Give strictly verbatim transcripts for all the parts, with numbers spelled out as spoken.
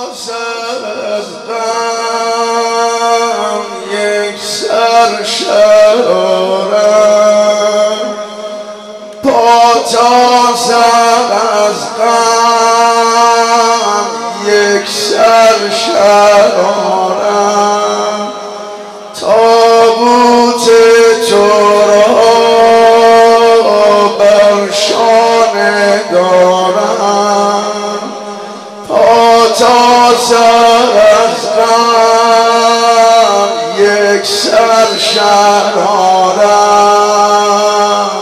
سر از غم یک سر شرارم، پا تا سر از غم یک سر شرارم، تابوت تو را بر شانه دارم، پا تا سر از غم یک سر شرارم،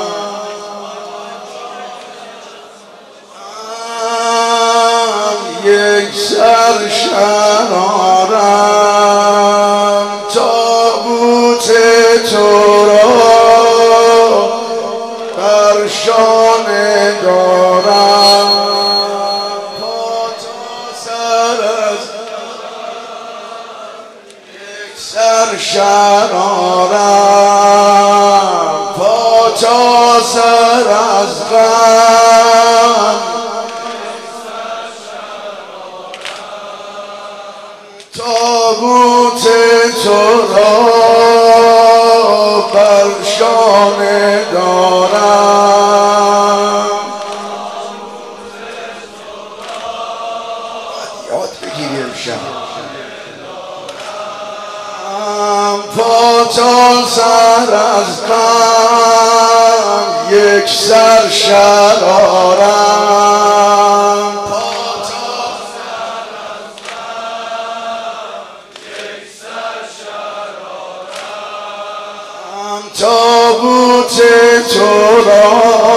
یک سر شرارم، تابوت تو را بر شانه دارم، پا تا سر از یک سر شرارم، پا تا سر از غم تابوت تو را بر شانه دارم. یاد بگیری امشب پا تا سر از غم یک سر شرارم، تابوت تو را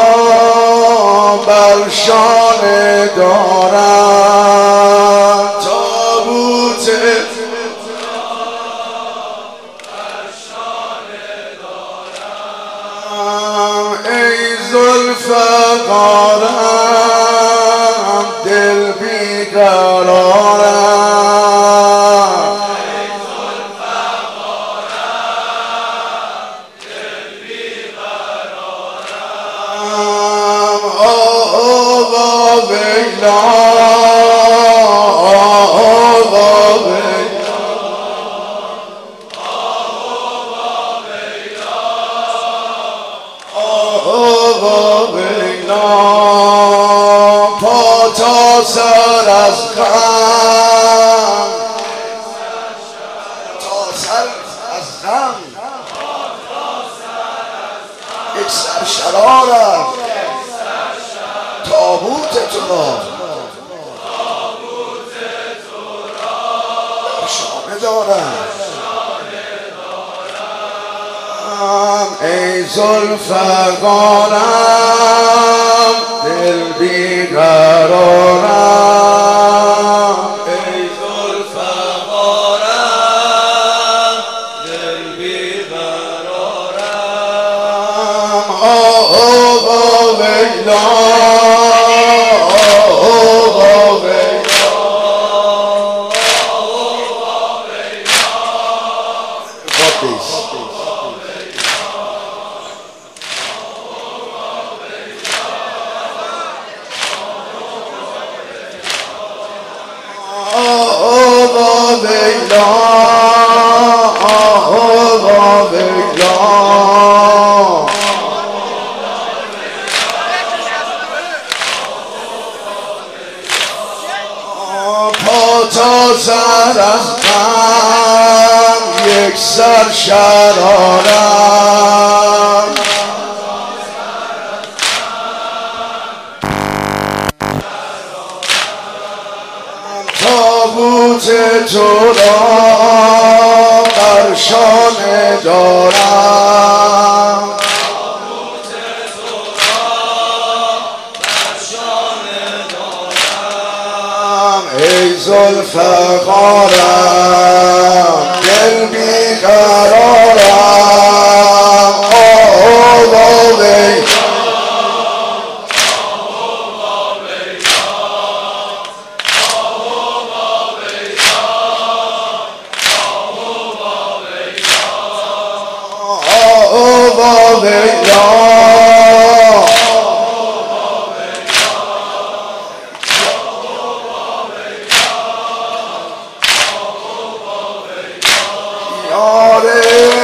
بر شانه دارم، تابوت تو را بر شانه دارم، ای ذوالفقارم دل بیقرارم، پا تا سر از غم، تا سر از غم یک سر شرارم، تابوت تو را در شانه دارم، ای ذوالفقارم دل بیقرارم، ای ذوالفقارم دل بیقرارم، آه آه ویلا پا تا سر از غم یک سر شرارم، تابوت تو را بر شانه دارم، ای ذوالفقارم دل بیقرارم، آه وی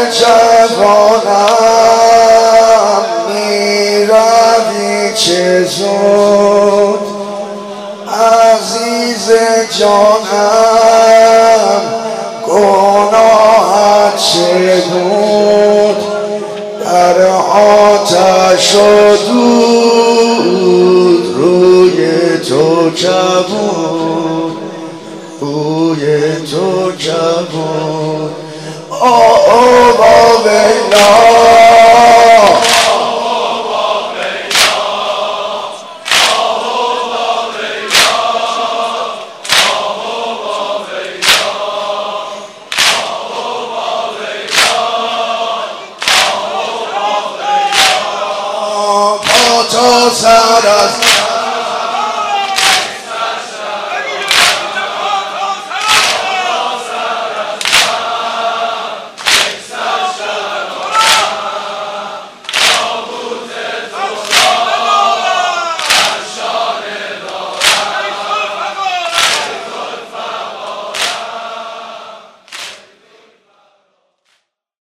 جوانم میروی چه زود عزیز جانم گناهت چه بود در آتش و دود روی تو کبود روی تو کبود آه آه